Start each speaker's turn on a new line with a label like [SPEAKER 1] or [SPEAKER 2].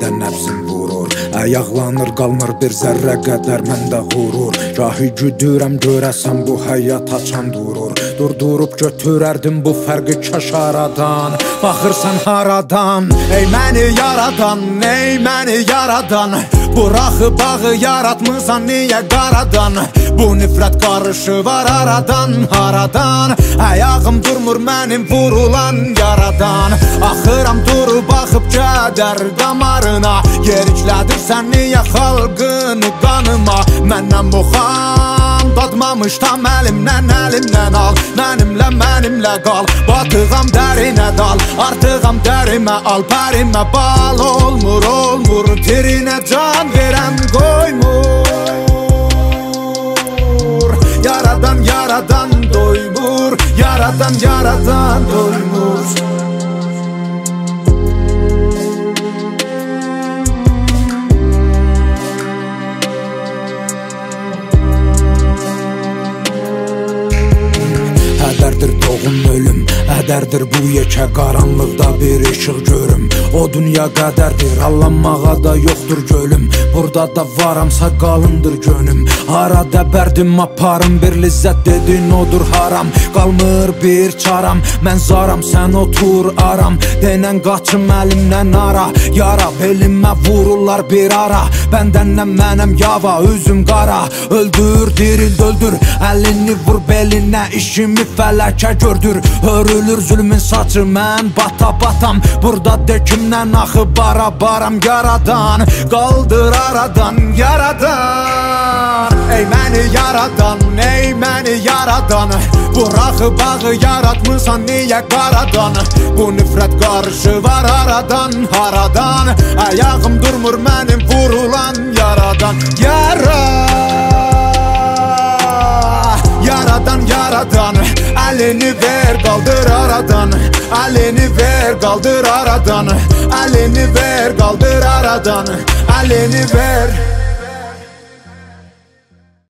[SPEAKER 1] də nəfsim vurur. Ayaqlanır qalmır bir zərrə qədər məndə qurur. Gahi güdürəm görəsən bu həyat açan durur. Durdurub götürərdim bu fərqi kaş aradan. Baxırsan haradan, ey məni yaradan, ey məni yaradan. Buraxı bağı yaratmısan niyə qaradan? Bu nifrət qarışı var aradan, haradan. Ayağım durmur mənim vurulan yaradan. Axıram durub baxıb kədər damarına. Yeriklədirsən niyə xalqını qanıma? Məndən bu xan dadmamış tam əlimdən al. Mənimlə qal, batıqam dərinə dal. Artıqam dərimə al, bərimə bal. Olmur, tirinə can verən qoymur. Yaradan doymur, yaradan doymur. Hədərdir doğum ölüm, hədərdir bu yekə qaranlıqda bir işıq görüm. O dünya qədərdir, allanmağa da yoxdur gölüm. Burada da varamsa qalındır gönüm. Hara dəbərdim aparım, bir lizzət dedin odur haram. Qalmır bir çaram, mən zaram, sən otur aram. Denən qaçım əlimdən ara, yara belimə vururlar bir ara. Bəndəndən mənəm yava, üzüm qara. Öldür, diril, öldür, əlini vur belinə, işimi fələkə gördür. Hörülür zülmün saçı, mən batam. Burada dekimdən axı baram yaradan. Qaldır aradan, yaradan. Ey məni yaradan, ey məni yaradan. Buraxı bağı yaratmısan niyə qaradan? Bu nifrət qarışı var aradan, haradan. Ayağım durmur mənim vurulan yaradan. Yaradan, əlini ver qaldır aradan. Əlini ver qaldır aradan. Əlini ver qaldır aradan. Əlini ver.